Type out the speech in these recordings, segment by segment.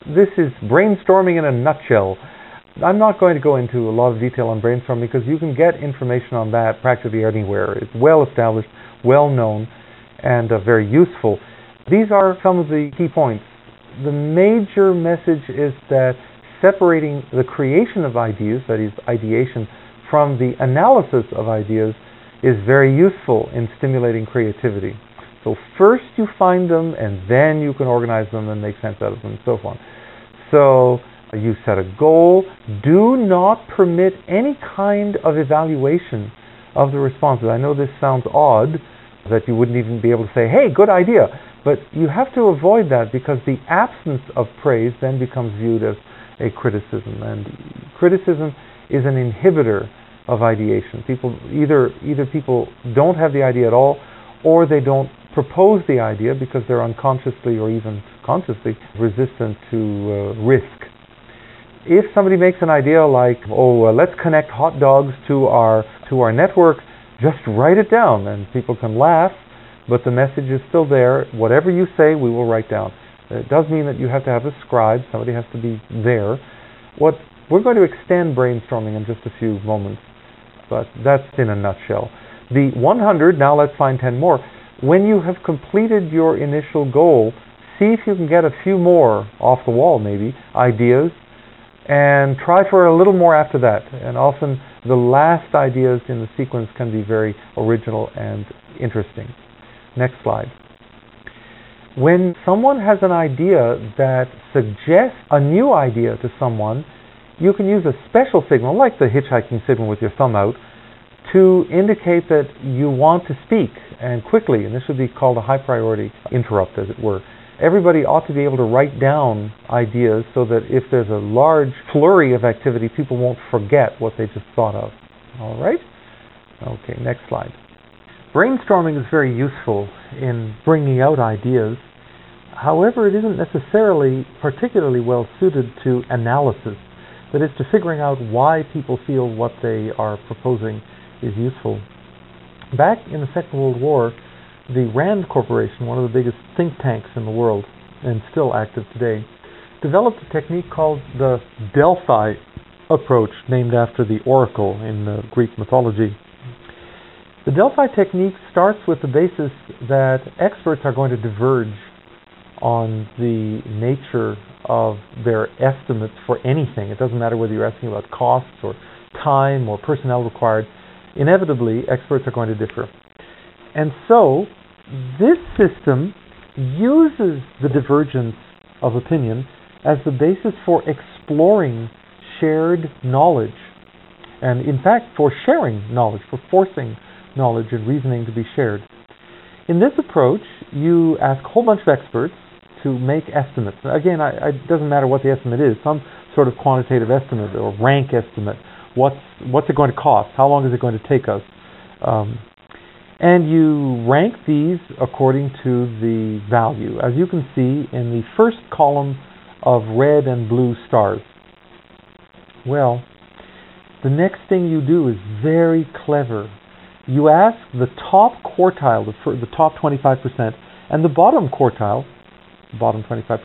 this is brainstorming in a nutshell. I'm not going to go into a lot of detail on brainstorming because you can get information on that practically anywhere. It's well established, well known, and very useful. These are some of the key points. The major message is that separating the creation of ideas, that is ideation, from the analysis of ideas is very useful in stimulating creativity. So first you find them and then you can organize them and make sense out of them and so on. So you set a goal. Do not permit any kind of evaluation of the responses. I know this sounds odd, that you wouldn't even be able to say, hey, good idea. But you have to avoid that because the absence of praise then becomes viewed as a criticism. And criticism is an inhibitor of ideation. Either people don't have the idea at all, or they don't propose the idea because they're unconsciously or even consciously resistant to risk. If somebody makes an idea like, let's connect hot dogs to our network, just write it down, and people can laugh, but the message is still there. Whatever you say, we will write down. It does mean that you have to have a scribe. Somebody has to be there. We're going to extend brainstorming in just a few moments, but that's in a nutshell. The 100, now let's find 10 more. When you have completed your initial goal, see if you can get a few more off the wall, maybe, ideas, and try for a little more after that. And often the last ideas in the sequence can be very original and interesting. Next slide. When someone has an idea that suggests a new idea to someone, you can use a special signal, like the hitchhiking signal with your thumb out, to indicate that you want to speak, and quickly, and this would be called a high priority interrupt, as it were. Everybody ought to be able to write down ideas so that if there's a large flurry of activity, people won't forget what they just thought of. All right? Okay, next slide. Brainstorming is very useful in bringing out ideas. However, it isn't necessarily particularly well suited to analysis. That is, to figuring out why people feel what they are proposing is useful. Back in the Second World War, the RAND Corporation, one of the biggest think tanks in the world, and still active today, developed a technique called the Delphi approach, named after the oracle in Greek mythology. The Delphi technique starts with the basis that experts are going to diverge on the nature of their estimates for anything. It doesn't matter whether you're asking about costs or time or personnel required. Inevitably, experts are going to differ. And so, this system uses the divergence of opinion as the basis for exploring shared knowledge, and in fact for sharing knowledge, for forcing knowledge and reasoning to be shared. In this approach, you ask a whole bunch of experts to make estimates. Again, it doesn't matter what the estimate is, some sort of quantitative estimate or rank estimate. What's it going to cost? How long is it going to take us? And you rank these according to the value, as you can see in the first column of red and blue stars. Well, the next thing you do is very clever. You ask the top quartile, the top 25%, and the bottom quartile, the bottom 25%,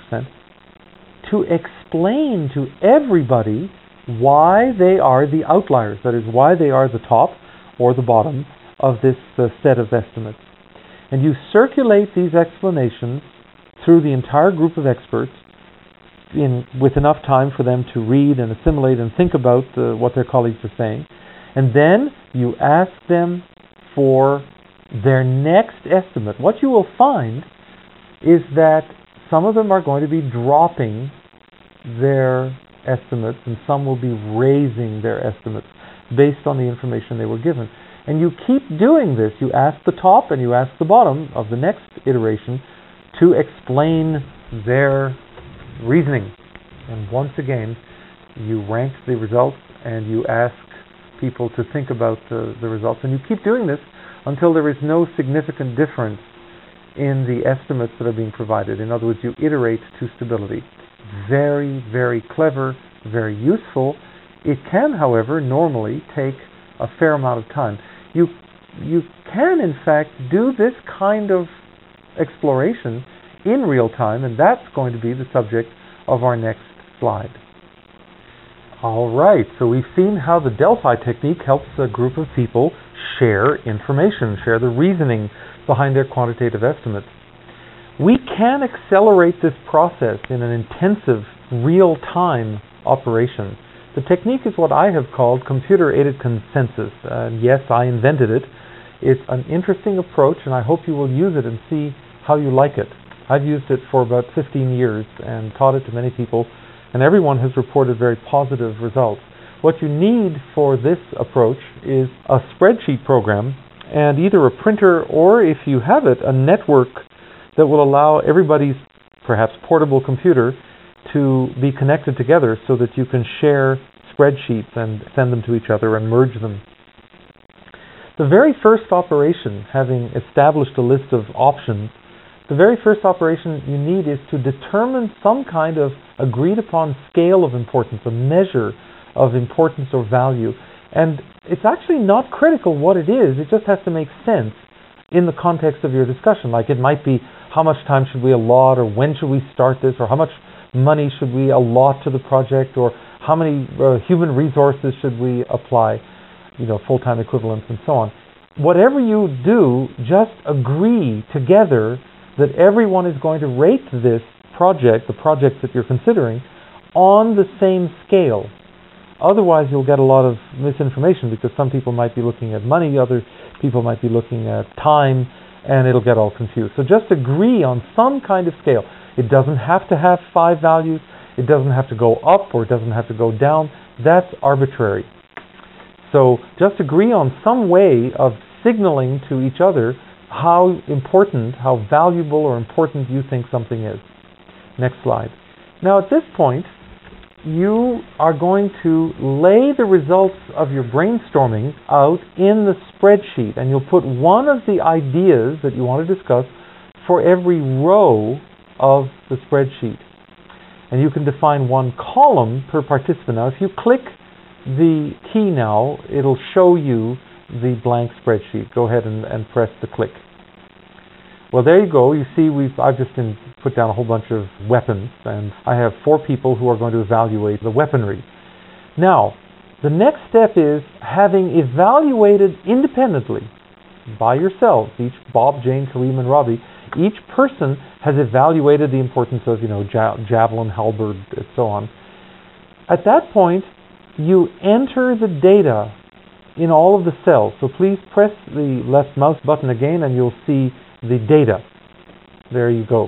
to explain to everybody why they are the outliers, that is, why they are the top or the bottom of this set of estimates. And you circulate these explanations through the entire group of experts with enough time for them to read and assimilate and think about what their colleagues are saying. And then you ask them for their next estimate. What you will find is that some of them are going to be dropping their estimates and some will be raising their estimates based on the information they were given. And you keep doing this. You ask the top and you ask the bottom of the next iteration to explain their reasoning. And once again, you rank the results and you ask people to think about the results. And you keep doing this until there is no significant difference in the estimates that are being provided. In other words, you iterate to stability. Very, very clever, very useful. It can, however, normally take a fair amount of time. You can, in fact, do this kind of exploration in real time, and that's going to be the subject of our next slide. All right, so we've seen how the Delphi technique helps a group of people share information, share the reasoning behind their quantitative estimates. We can accelerate this process in an intensive, real-time operation. The technique is what I have called computer-aided consensus. Yes, I invented it. It's an interesting approach, and I hope you will use it and see how you like it. I've used it for about 15 years and taught it to many people, and everyone has reported very positive results. What you need for this approach is a spreadsheet program and either a printer or, if you have it, a network that will allow everybody's perhaps portable computer to be connected together so that you can share spreadsheets and send them to each other and merge them. The very first operation, having established a list of options, the very first operation you need is to determine some kind of agreed upon scale of importance, a measure of importance or value. And it's actually not critical what it is, it just has to make sense in the context of your discussion. Like it might be, how much time should we allot, or when should we start this, or how much money should we allot to the project, or how many human resources should we apply, full-time equivalents and so on. Whatever you do, just agree together that everyone is going to rate this project, the projects that you're considering, on the same scale. Otherwise, you'll get a lot of misinformation because some people might be looking at money, other people might be looking at time, and it'll get all confused. So just agree on some kind of scale. It doesn't have to have 5 values. It doesn't have to go up or it doesn't have to go down. That's arbitrary. So just agree on some way of signaling to each other how important, how valuable or important you think something is. Next slide. Now at this point, you are going to lay the results of your brainstorming out in the spreadsheet, and you'll put one of the ideas that you want to discuss for every row of the spreadsheet. And you can define one column per participant. Now if you click the key now, it'll show you the blank spreadsheet. Go ahead and press the click. Well, there you go. You see, I've just put down a whole bunch of weapons, and I have 4 people who are going to evaluate the weaponry. Now, the next step is, having evaluated independently by yourselves, each Bob, Jane, Kareem, and Robbie, each person has evaluated the importance of, javelin, halberd, and so on. At that point, you enter the data in all of the cells. So please press the left mouse button again and you'll see the data. There you go.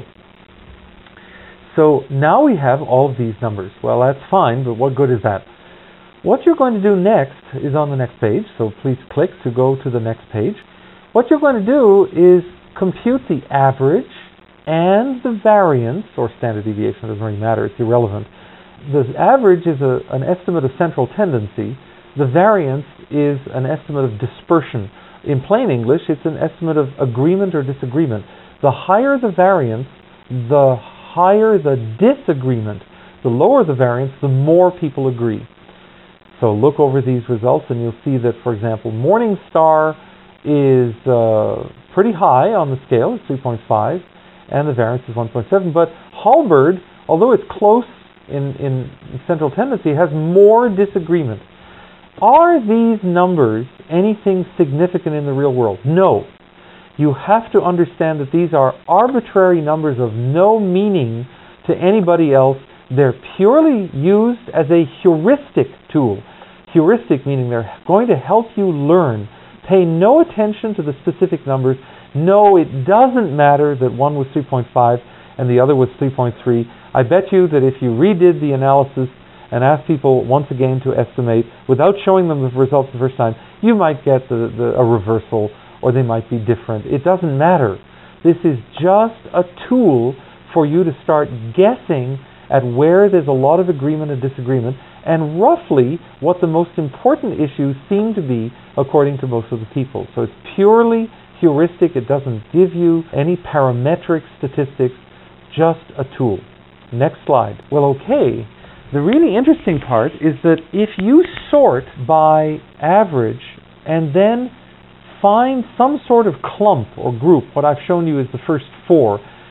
So now we have all of these numbers. Well, that's fine, but what good is that? What you're going to do next is on the next page, so please click to go to the next page. What you're going to do is compute the average and the variance, or standard deviation, doesn't really matter, it's irrelevant. The average is an estimate of central tendency. The variance is an estimate of dispersion. In plain English, it's an estimate of agreement or disagreement. The higher the variance, the higher the disagreement. The lower the variance, the more people agree. So look over these results and you'll see that, for example, Morningstar is pretty high on the scale, it's 3.5, and the variance is 1.7. But Halberd, although it's close in central tendency, has more disagreement. Are these numbers anything significant in the real world? No. You have to understand that these are arbitrary numbers of no meaning to anybody else. They're purely used as a heuristic tool. Heuristic meaning they're going to help you learn. Pay no attention to the specific numbers. No, it doesn't matter that one was 3.5 and the other was 3.3. I bet you that if you redid the analysis and asked people once again to estimate without showing them the results the first time, you might get a reversal, or they might be different. It doesn't matter. This is just a tool for you to start guessing at where there's a lot of agreement and disagreement, and roughly what the most important issues seem to be according to most of the people. So it's purely heuristic. It doesn't give you any parametric statistics, just a tool. Next slide. Well, okay. The really interesting part is that if you sort by average and then find some sort of clump or group, what I've shown you is the first 4,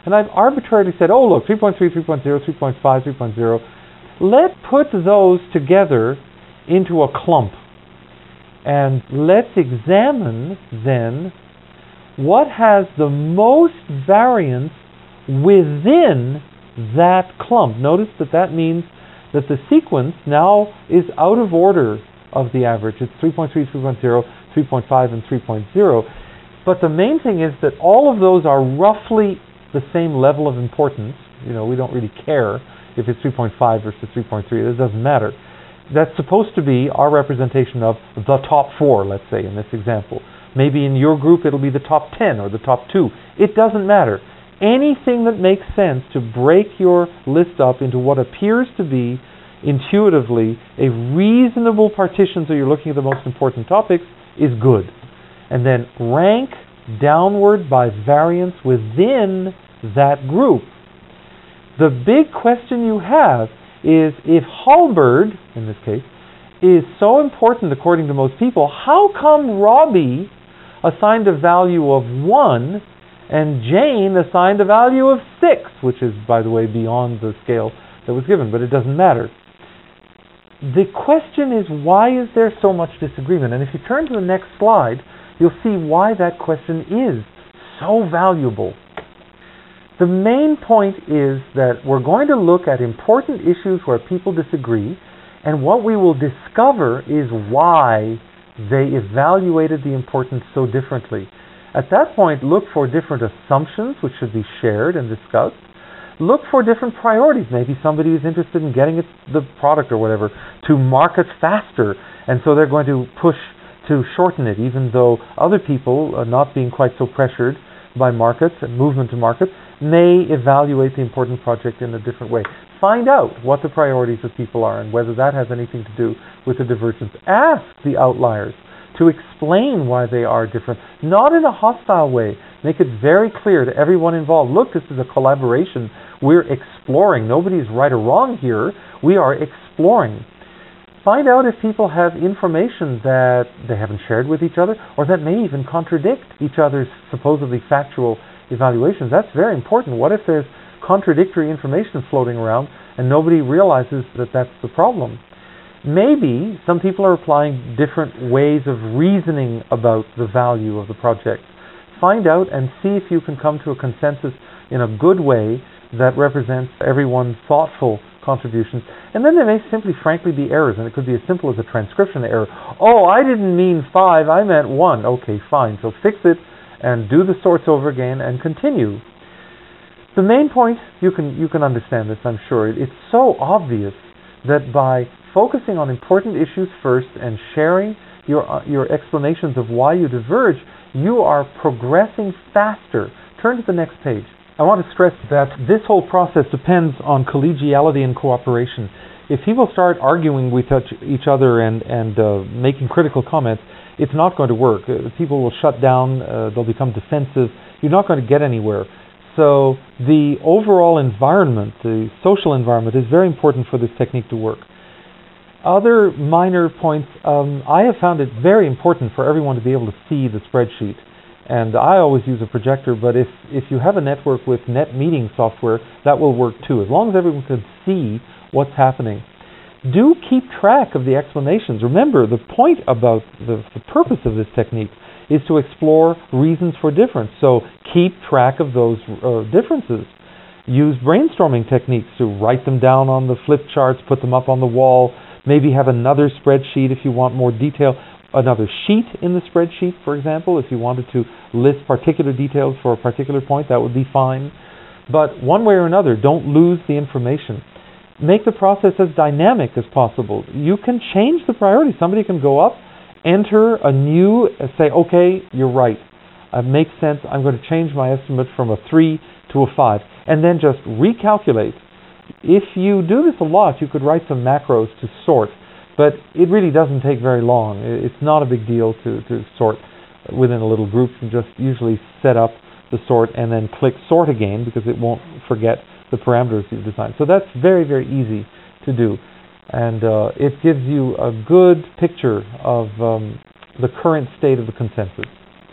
and I've arbitrarily said, oh look, 3.3, 3.0, 3.5, 3.0. Let's put those together into a clump. And let's examine then what has the most variance within that clump. Notice that means that the sequence now is out of order of the average. It's 3.3, 3.0, 3.5, and 3.0. But the main thing is that all of those are roughly the same level of importance. You know, we don't really care if it's 3.5 versus 3.3. It doesn't matter. That's supposed to be our representation of the top 4, let's say, in this example. Maybe in your group it'll be the top 10 or the top 2. It doesn't matter. Anything that makes sense to break your list up into what appears to be intuitively a reasonable partition so you're looking at the most important topics is good. And then rank downward by variance within that group. The big question you have is, if Halberd, in this case, is so important according to most people, how come Robbie assigned a value of 1 and Jane assigned a value of 6, which is, by the way, beyond the scale that was given, but it doesn't matter. The question is, why is there so much disagreement? And if you turn to the next slide, you'll see why that question is so valuable. The main point is that we're going to look at important issues where people disagree, and what we will discover is why they evaluated the importance so differently. At that point, look for different assumptions which should be shared and discussed. Look for different priorities. Maybe somebody is interested in getting the product or whatever to market faster, and so they're going to push to shorten it, even though other people, not being quite so pressured by markets and movement to markets, may evaluate the important project in a different way. Find out what the priorities of people are and whether that has anything to do with the divergence. Ask the outliers to explain why they are different, not in a hostile way. Make it very clear to everyone involved, look, this is a collaboration. We're exploring. Nobody's right or wrong here. We are exploring. Find out if people have information that they haven't shared with each other or that may even contradict each other's supposedly factual evaluations. That's very important. What if there's contradictory information floating around and nobody realizes that that's the problem? Maybe some people are applying different ways of reasoning about the value of the project. Find out and see if you can come to a consensus in a good way that represents everyone's thoughtful contributions. And then there may simply, frankly, be errors, and it could be as simple as a transcription error. Oh, I didn't mean 5, I meant 1. Okay, fine. So fix it and do the sorts over again and continue. The main point, you can understand this, I'm sure. It's so obvious that by focusing on important issues first and sharing your explanations of why you diverge, you are progressing faster. Turn to the next page. I want to stress that this whole process depends on collegiality and cooperation. If people start arguing with each other and making critical comments, it's not going to work. People will shut down, they'll become defensive. You're not going to get anywhere. So the overall environment, the social environment, is very important for this technique to work. Other minor points, I have found it very important for everyone to be able to see the spreadsheet. And I always use a projector, but if you have a network with net meeting software, that will work too, as long as everyone can see what's happening. Do keep track of the explanations. Remember, the point about the purpose of this technique is to explore reasons for difference. So keep track of those differences. Use brainstorming techniques to write them down on the flip charts, put them up on the wall, maybe have another spreadsheet if you want more detail, another sheet in the spreadsheet, for example. If you wanted to list particular details for a particular point, that would be fine. But one way or another, don't lose the information. Make the process as dynamic as possible. You can change the priority. Somebody can go up, enter a new, say, okay, you're right. It makes sense. I'm going to change my estimate from a 3 to a 5. And then just recalculate. If you do this a lot, you could write some macros to sort. But it really doesn't take very long. It's not a big deal to sort within a little group. You just usually set up the sort and then click sort again because it won't forget the parameters you've designed. So that's very, very easy to do. And it gives you a good picture of the current state of the consensus.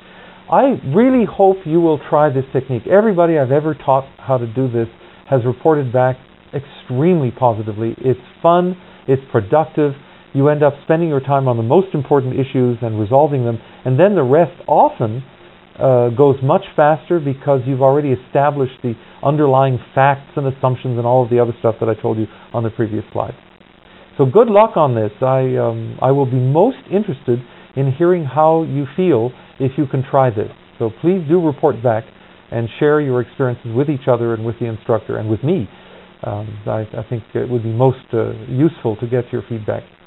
I really hope you will try this technique. Everybody I've ever taught how to do this has reported back extremely positively. It's fun, it's productive, you end up spending your time on the most important issues and resolving them, and then the rest often goes much faster because you've already established the underlying facts and assumptions and all of the other stuff that I told you on the previous slide. So good luck on this. I will be most interested in hearing how you feel if you can try this. So please do report back and share your experiences with each other and with the instructor and with me. I think it would be most useful to get your feedback.